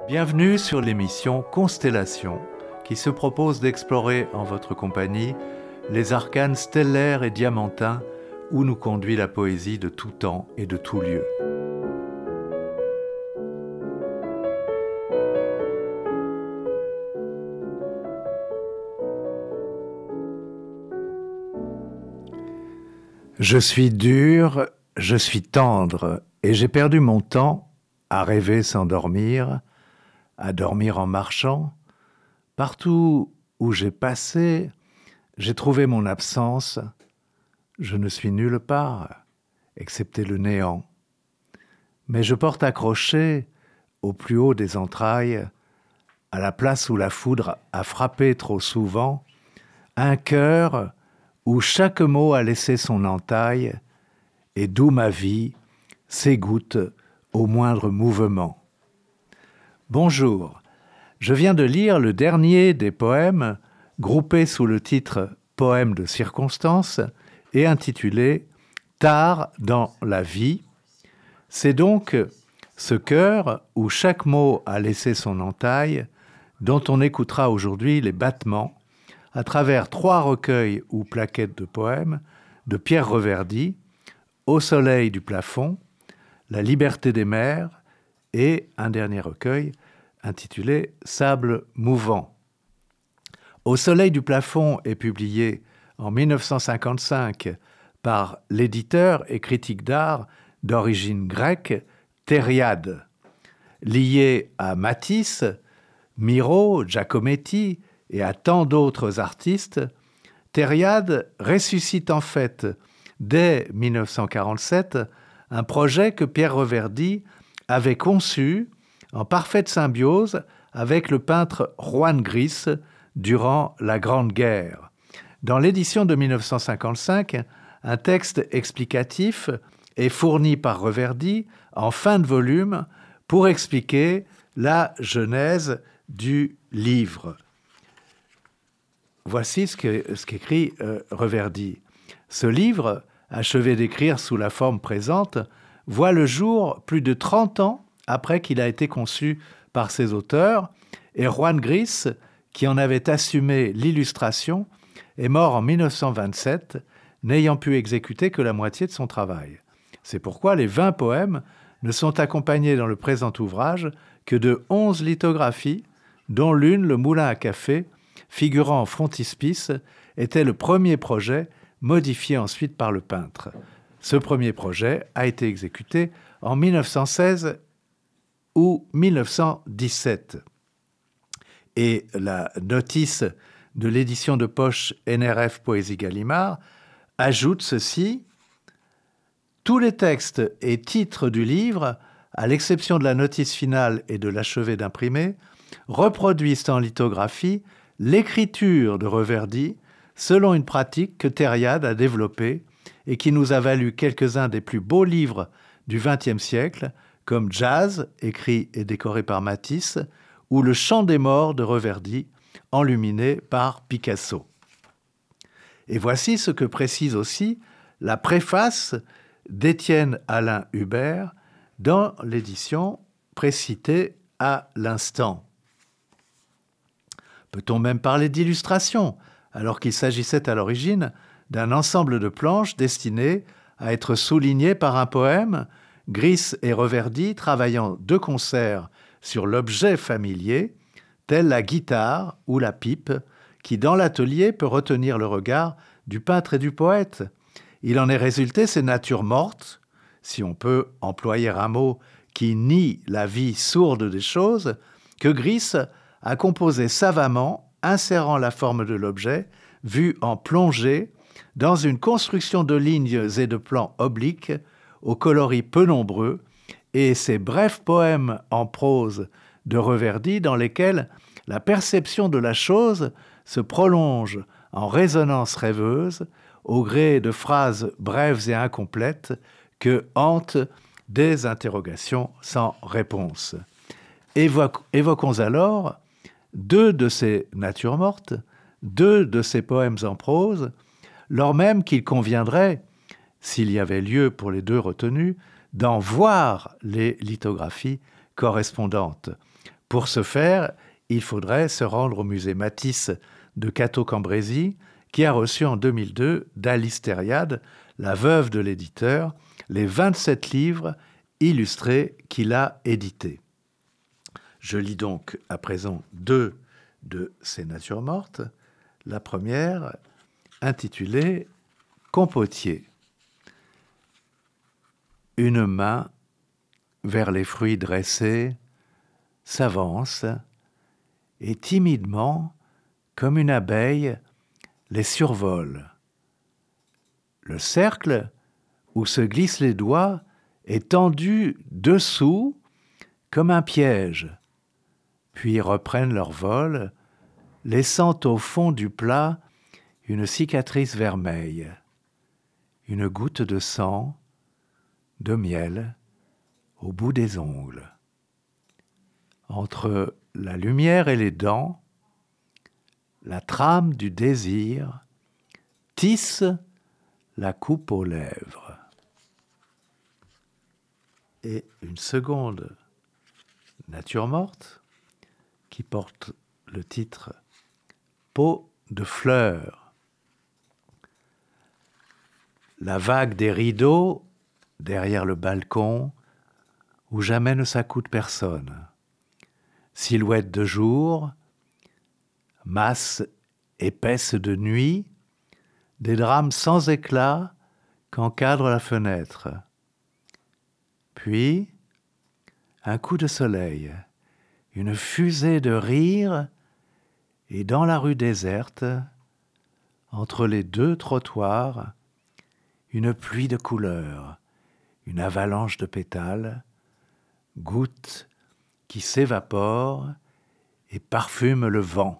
Bienvenue sur l'émission Constellation, qui se propose d'explorer en votre compagnie les arcanes stellaires et diamantins où nous conduit la poésie de tout temps et de tout lieu. Je suis dur, je suis tendre, et j'ai perdu mon temps à rêver sans dormir, à dormir en marchant. Partout où j'ai passé, j'ai trouvé mon absence. Je ne suis nulle part, excepté le néant. Mais je porte accroché, au plus haut des entrailles, à la place où la foudre a frappé trop souvent, un cœur où chaque mot a laissé son entaille et d'où ma vie s'égoutte au moindre mouvement. Bonjour, je viens de lire le dernier des poèmes groupés sous le titre « Poèmes de circonstance » et intitulé « Tard dans la vie ». C'est donc ce cœur où chaque mot a laissé son entaille dont on écoutera aujourd'hui les battements à travers 3 recueils ou plaquettes de poèmes de Pierre Reverdy, Au soleil du plafond, La liberté des mers et un dernier recueil intitulé Sable mouvant. Au soleil du plafond est publié en 1955 par l'éditeur et critique d'art d'origine grecque Thériade. Lié à Matisse, Miro, Giacometti et à tant d'autres artistes, Thériade ressuscite en fait, dès 1947, un projet que Pierre Reverdy avait conçu en parfaite symbiose avec le peintre Juan Gris durant la Grande Guerre. Dans l'édition de 1955, un texte explicatif est fourni par Reverdy en fin de volume pour expliquer la genèse du livre. Voici ce qu'écrit Reverdy. Ce livre, achevé d'écrire sous la forme présente, voit le jour plus de 30 ans après qu'il a été conçu par ses auteurs, et Juan Gris, qui en avait assumé l'illustration, est mort en 1927, n'ayant pu exécuter que la moitié de son travail. C'est pourquoi les 20 poèmes ne sont accompagnés dans le présent ouvrage que de 11 lithographies, dont l'une, le moulin à café, figurant en frontispice, était le premier projet, modifié ensuite par le peintre. Ce premier projet a été exécuté en 1916 ou 1917. Et la notice de l'édition de poche NRF Poésie Gallimard ajoute ceci: tous les textes et titres du livre, à l'exception de la notice finale et de l'achevé d'imprimer, reproduisent en lithographie l'écriture de Reverdy selon une pratique que Thériade a développée et qui nous a valu quelques-uns des plus beaux livres du XXe siècle, comme Jazz, écrit et décoré par Matisse, ou Le Chant des morts de Reverdy, enluminé par Picasso. Et voici ce que précise aussi la préface d'Étienne Alain Hubert dans l'édition précitée à l'instant. Peut-on même parler d'illustration, alors qu'il s'agissait à l'origine d'un ensemble de planches destinées à être soulignées par un poème, Gris et Reverdy travaillant de concert sur l'objet familier, tel la guitare ou la pipe, qui dans l'atelier peut retenir le regard du peintre et du poète. Il en est résulté ces natures mortes, si on peut employer un mot qui nie la vie sourde des choses, que Gris a composé savamment, insérant la forme de l'objet, vu en plongée, dans une construction de lignes et de plans obliques, aux coloris peu nombreux, et ces brefs poèmes en prose de Reverdy dans lesquels la perception de la chose se prolonge en résonance rêveuse, au gré de phrases brèves et incomplètes que hantent des interrogations sans réponse. Évoquons alors 2 de ces natures mortes, 2 de ces poèmes en prose, lors même qu'il conviendrait, s'il y avait lieu pour les 2 retenus, d'en voir les lithographies correspondantes. Pour ce faire, il faudrait se rendre au musée Matisse de Cateau-Cambrésis, qui a reçu en 2002 d'Alice Thériade, la veuve de l'éditeur, les 27 livres illustrés qu'il a édités. Je lis donc à présent 2 de ces natures mortes. La première, intitulée « Compotier ». Une main, vers les fruits dressés, s'avance et timidement, comme une abeille, les survole. Le cercle où se glissent les doigts est tendu dessous comme un piège, puis reprennent leur vol, laissant au fond du plat une cicatrice vermeille, une goutte de sang, de miel au bout des ongles. Entre la lumière et les dents, la trame du désir tisse la coupe aux lèvres. Et une seconde nature morte qui porte le titre « Peau de fleurs ». La vague des rideaux derrière le balcon où jamais ne s'accoute personne. Silhouette de jour, masse épaisse de nuit, des drames sans éclat qu'encadre la fenêtre. Puis, un coup de soleil, une fusée de rire, et dans la rue déserte, entre les 2 trottoirs, une pluie de couleurs, une avalanche de pétales, gouttes qui s'évaporent et parfument le vent.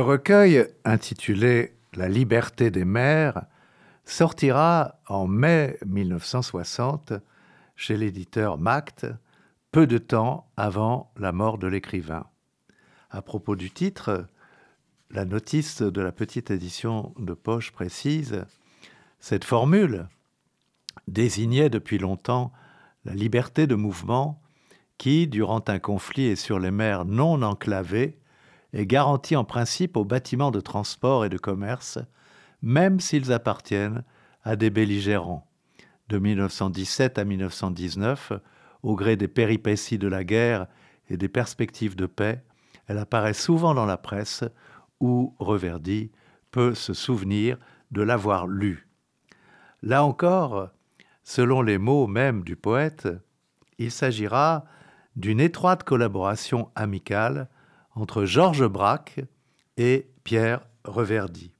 recueil, intitulé La liberté des mers, sortira en mai 1960 chez l'éditeur Macte, peu de temps avant la mort de l'écrivain. À propos du titre, la notice de la petite édition de poche précise: cette formule désignait depuis longtemps la liberté de mouvement qui, durant un conflit et sur les mers non enclavées, est garantie en principe aux bâtiments de transport et de commerce, même s'ils appartiennent à des belligérants. De 1917 à 1919, au gré des péripéties de la guerre et des perspectives de paix, elle apparaît souvent dans la presse où Reverdy peut se souvenir de l'avoir lue. Là encore, selon les mots mêmes du poète, il s'agira d'une étroite collaboration amicale entre Georges Braque et Pierre Reverdy.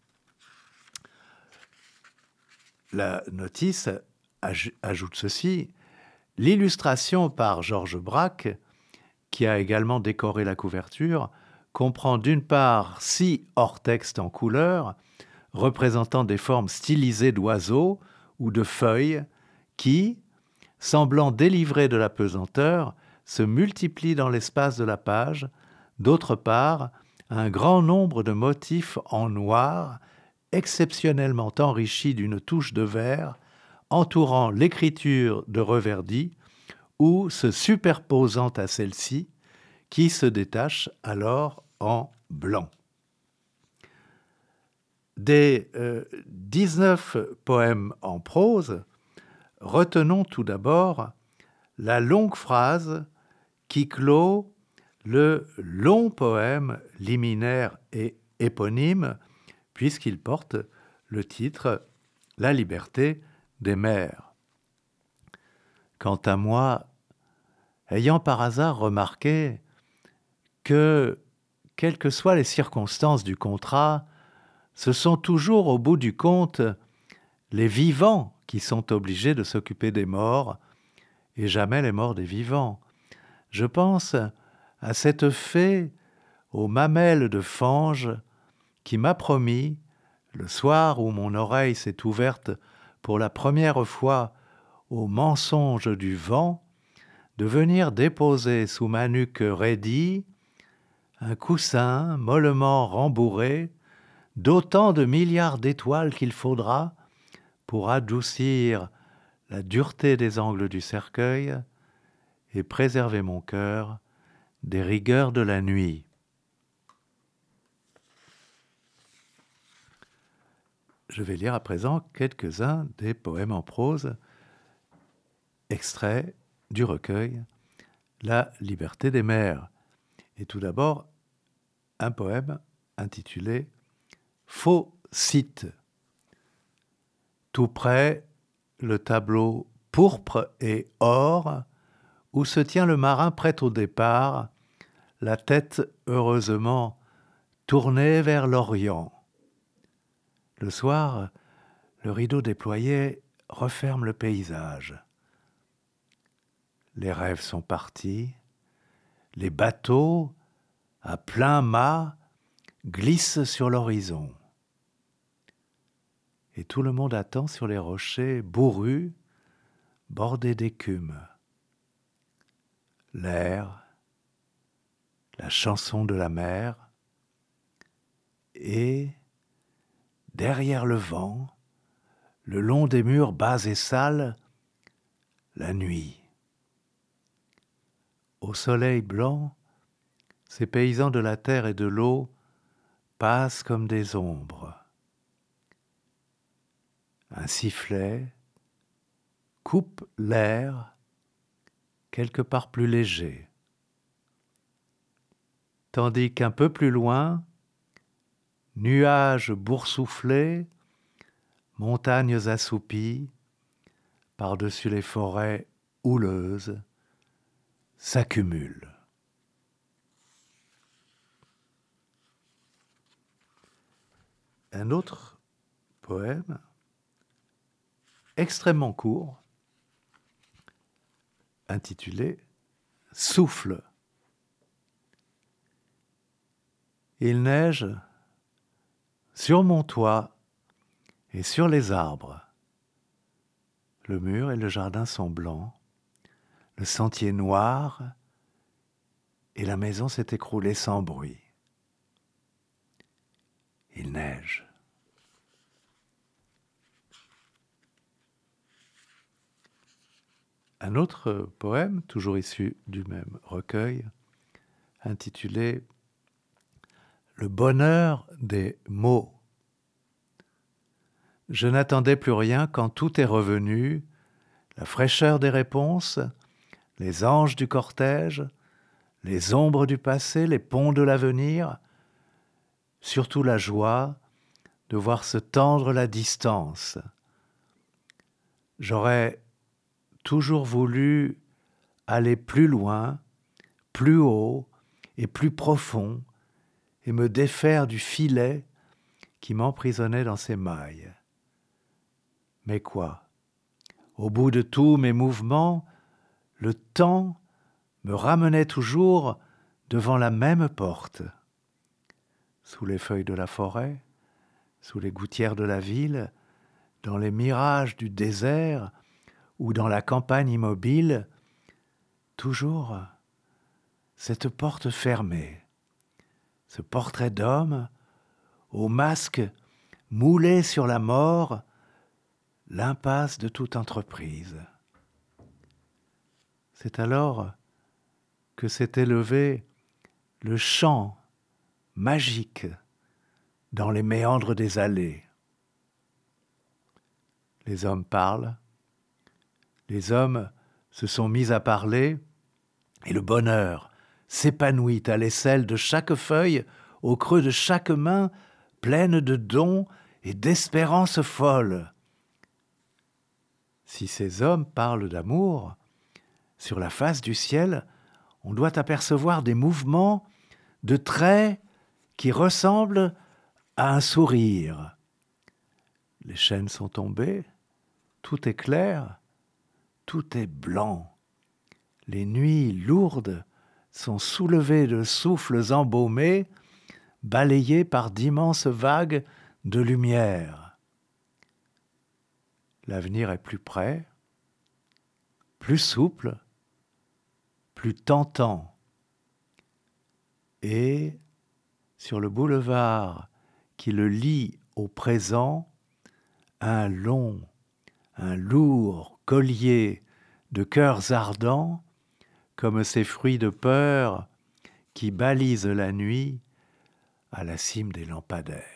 La notice ajoute ceci: l'illustration par Georges Braque, qui a également décoré la couverture, comprend d'une part 6 hors-textes en couleur représentant des formes stylisées d'oiseaux ou de feuilles qui, semblant délivrées de la pesanteur, se multiplient dans l'espace de la page, d'autre part un grand nombre de motifs en noir, exceptionnellement enrichis d'une touche de vert, entourant l'écriture de Reverdy ou se superposant à celle-ci, qui se détache alors en blanc. Des 19 poèmes en prose, retenons tout d'abord la longue phrase qui clôt le long poème liminaire et éponyme, puisqu'il porte le titre « La liberté des mers ». Quant à moi, ayant par hasard remarqué que, quelles que soient les circonstances du contrat, ce sont toujours au bout du compte les vivants qui sont obligés de s'occuper des morts, et jamais les morts des vivants. Je pense à cette fée aux mamelles de fange qui m'a promis, le soir où mon oreille s'est ouverte pour la première fois au mensonge du vent, de venir déposer sous ma nuque raidie un coussin mollement rembourré d'autant de milliards d'étoiles qu'il faudra pour adoucir la dureté des angles du cercueil et préserver mon cœur des rigueurs de la nuit. Je vais lire à présent quelques-uns des poèmes en prose, extraits du recueil La liberté des mers. Et tout d'abord, un poème intitulé Faux site. Tout près, le tableau pourpre et or, où se tient le marin prêt au départ, la tête heureusement tournée vers l'Orient. Le soir, le rideau déployé referme le paysage. Les rêves sont partis, les bateaux, à plein mât, glissent sur l'horizon. Et tout le monde attend sur les rochers bourrus, bordés d'écume. L'air, la chanson de la mer, et, derrière le vent, le long des murs bas et sales, la nuit. Au soleil blanc, ces paysans de la terre et de l'eau passent comme des ombres. Un sifflet coupe l'air quelque part plus léger, tandis qu'un peu plus loin, nuages boursouflés, montagnes assoupies, par-dessus les forêts houleuses, s'accumulent. Un autre poème, extrêmement court, intitulé « Souffle ». Il neige sur mon toit et sur les arbres. Le mur et le jardin sont blancs, le sentier noir, et la maison s'est écroulée sans bruit. Il neige. Un autre poème, toujours issu du même recueil, intitulé « Le bonheur des mots ». Je n'attendais plus rien quand tout est revenu, la fraîcheur des réponses, les anges du cortège, les ombres du passé, les ponts de l'avenir, surtout la joie de voir se tendre la distance. J'aurais toujours voulu aller plus loin, plus haut et plus profond, et me défaire du filet qui m'emprisonnait dans ses mailles. Mais quoi? Au bout de tous mes mouvements, le temps me ramenait toujours devant la même porte. Sous les feuilles de la forêt, sous les gouttières de la ville, dans les mirages du désert ou dans la campagne immobile, toujours cette porte fermée, ce portrait d'homme au masque moulé sur la mort, l'impasse de toute entreprise. C'est alors que s'est élevé le chant magique dans les méandres des allées. Les hommes parlent, les hommes se sont mis à parler, et le bonheur s'épanouit à l'aisselle de chaque feuille, au creux de chaque main, pleine de dons et d'espérances folles. Si ces hommes parlent d'amour, sur la face du ciel, on doit apercevoir des mouvements de traits qui ressemblent à un sourire. Les chaînes sont tombées, tout est clair, tout est blanc. Les nuits lourdes sont soulevées de souffles embaumés, balayées par d'immenses vagues de lumière. L'avenir est plus près, plus souple, plus tentant. Et sur le boulevard qui le lie au présent, un lourd collier de cœurs ardents, comme ces fruits de peur qui balisent la nuit à la cime des lampadaires.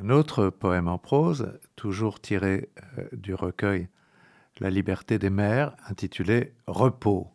Un autre poème en prose, toujours tiré du recueil La liberté des mers, intitulé Repos.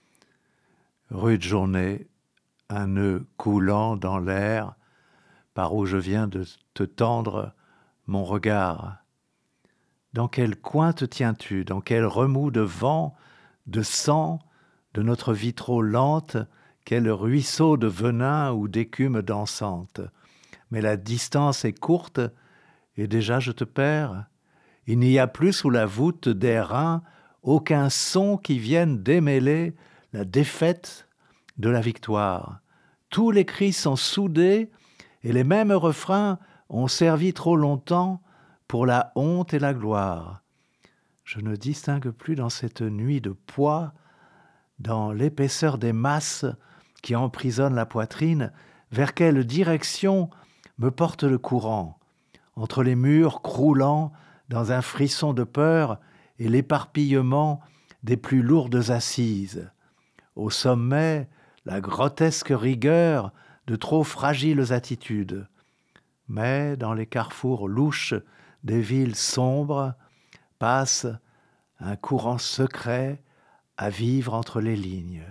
Rude journée, un nœud coulant dans l'air, par où je viens de te tendre mon regard. Dans quel coin te tiens-tu? Dans quel remous de vent, de sang, de notre vie trop lente? Quel ruisseau de venin ou d'écume dansante? Mais la distance est courte, et déjà je te perds. Il n'y a plus sous la voûte des reins aucun son qui vienne démêler la défaite de la victoire. Tous les cris sont soudés, et les mêmes refrains ont servi trop longtemps pour la honte et la gloire. Je ne distingue plus dans cette nuit de poids, dans l'épaisseur des masses qui emprisonnent la poitrine, vers quelle direction me porte le courant, entre les murs croulants dans un frisson de peur et l'éparpillement des plus lourdes assises. Au sommet, la grotesque rigueur de trop fragiles attitudes. Mais dans les carrefours louches des villes sombres passe un courant secret à vivre entre les lignes.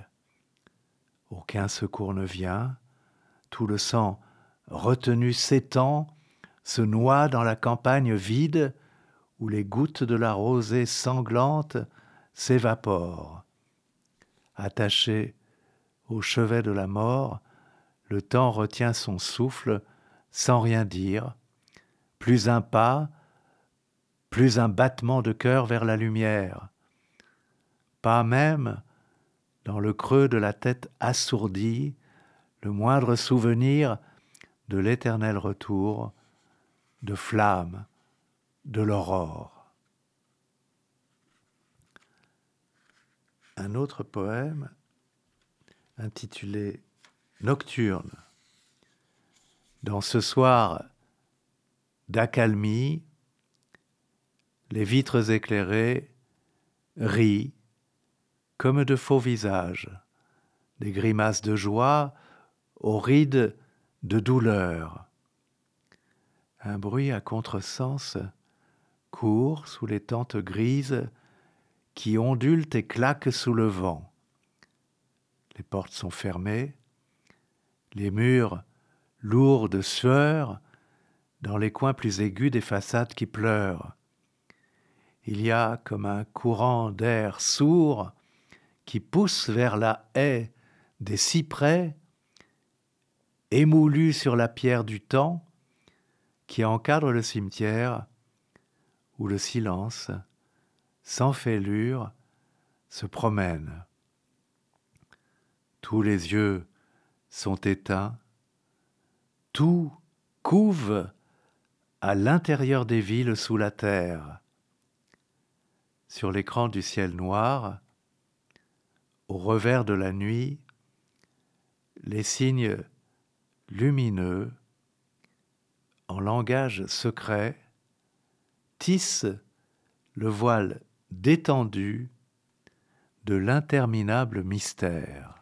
Aucun secours ne vient, tout le sang retenu s'étend, se noie dans la campagne vide où les gouttes de la rosée sanglante s'évaporent. Attaché au chevet de la mort, le temps retient son souffle sans rien dire, plus un pas, plus un battement de cœur vers la lumière, pas même, dans le creux de la tête assourdie, le moindre souvenir de l'éternel retour, de flamme, de l'aurore. Un autre poème intitulé Nocturne. Dans ce soir d'accalmie, les vitres éclairées rient comme de faux visages, des grimaces de joie aux rides de douleur. Un bruit à contresens court sous les tentes grises qui ondulent et claquent sous le vent. Les portes sont fermées, les murs lourds de sueur dans les coins plus aigus des façades qui pleurent. Il y a comme un courant d'air sourd qui pousse vers la haie des cyprès émoulus sur la pierre du temps qui encadre le cimetière où le silence, sans fêlure, se promène. Tous les yeux sont éteints, tout couve à l'intérieur des villes sous la terre. Sur l'écran du ciel noir, au revers de la nuit, les signes lumineux, en langage secret, tissent le voile détendu de l'interminable mystère.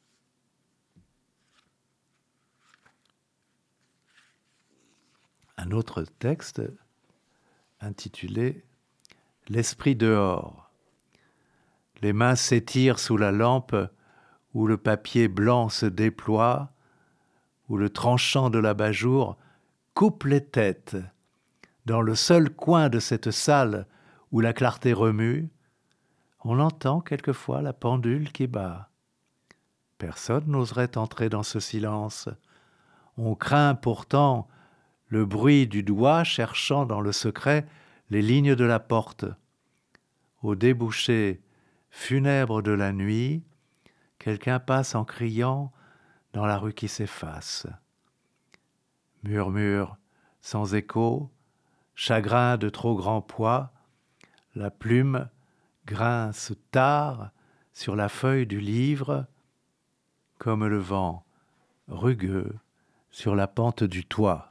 Un autre texte intitulé « L'esprit dehors ». Les mains s'étirent sous la lampe où le papier blanc se déploie, où le tranchant de l'abat-jour coupe les têtes. Dans le seul coin de cette salle où la clarté remue, on entend quelquefois la pendule qui bat. Personne n'oserait entrer dans ce silence. On craint pourtant le bruit du doigt cherchant dans le secret les lignes de la porte. Au débouché funèbre de la nuit, quelqu'un passe en criant dans la rue qui s'efface. Murmure sans écho, chagrin de trop grand poids, la plume grince tard sur la feuille du livre, comme le vent rugueux sur la pente du toit.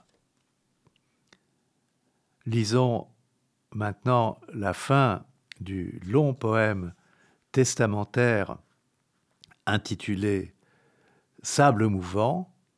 Lisons maintenant la fin du long poème testamentaire intitulé « Sable mouvant »,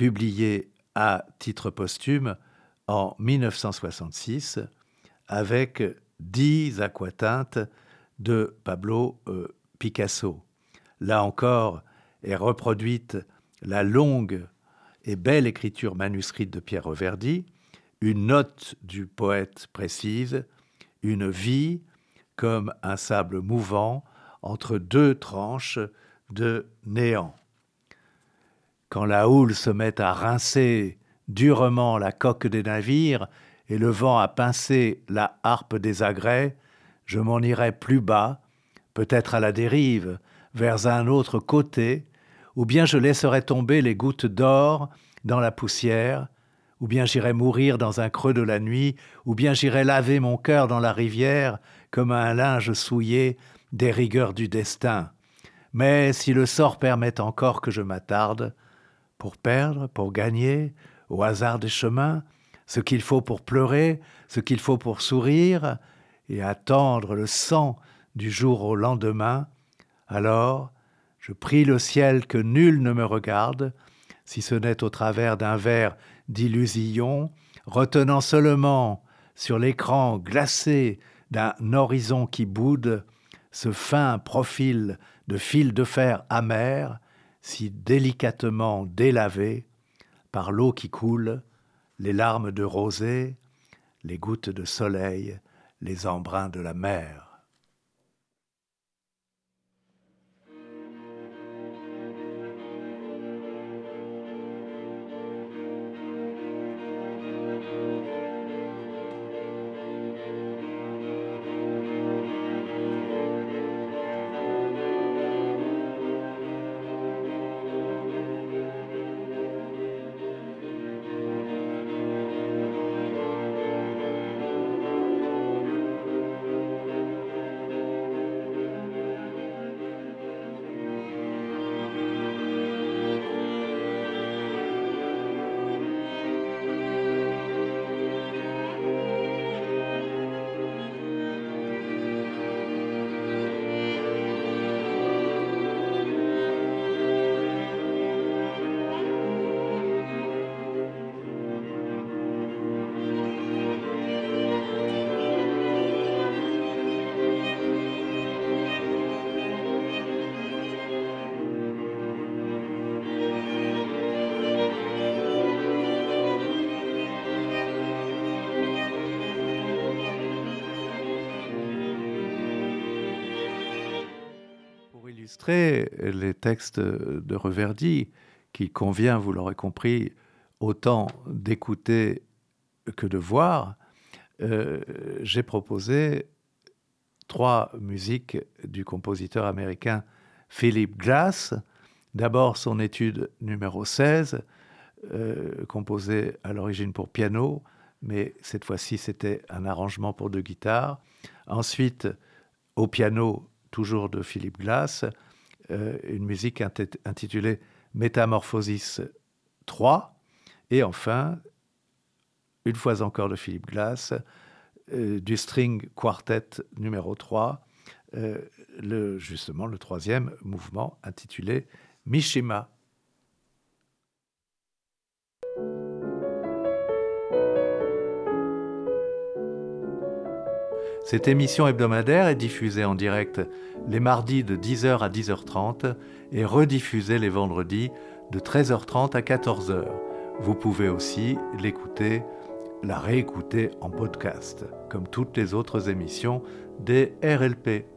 publié à titre posthume en 1966 avec 10 aquateintes de Pablo Picasso. Là encore est reproduite la longue et belle écriture manuscrite de Pierre Reverdy, une note du poète précise, une vie comme un sable mouvant entre deux tranches de néant. Quand la houle se met à rincer durement la coque des navires et le vent à pincer la harpe des agrès, je m'en irai plus bas, peut-être à la dérive, vers un autre côté, ou bien je laisserai tomber les gouttes d'or dans la poussière, ou bien j'irai mourir dans un creux de la nuit, ou bien j'irai laver mon cœur dans la rivière comme un linge souillé des rigueurs du destin. Mais si le sort permet encore que je m'attarde, pour perdre, pour gagner, au hasard des chemins, ce qu'il faut pour pleurer, ce qu'il faut pour sourire, et attendre le sang du jour au lendemain, alors je prie le ciel que nul ne me regarde, si ce n'est au travers d'un verre d'illusion, retenant seulement sur l'écran glacé d'un horizon qui boude ce fin profil de fil de fer amer, si délicatement délavé par l'eau qui coule, les larmes de rosée, les gouttes de soleil, les embruns de la mer. Pour illustrer les textes de Reverdy, qu'il convient, vous l'aurez compris, autant d'écouter que de voir, j'ai proposé 3 musiques du compositeur américain Philip Glass. D'abord son étude numéro 16, composée à l'origine pour piano, mais cette fois-ci c'était un arrangement pour 2 guitares. Ensuite, au piano, toujours de Philip Glass, une musique intitulée Métamorphosis 3. Et enfin, une fois encore de Philip Glass, du String Quartet numéro 3, justement le 3e mouvement intitulé Mishima. Cette émission hebdomadaire est diffusée en direct les mardis de 10h à 10h30 et rediffusée les vendredis de 13h30 à 14h. Vous pouvez aussi la réécouter en podcast, comme toutes les autres émissions des RLP.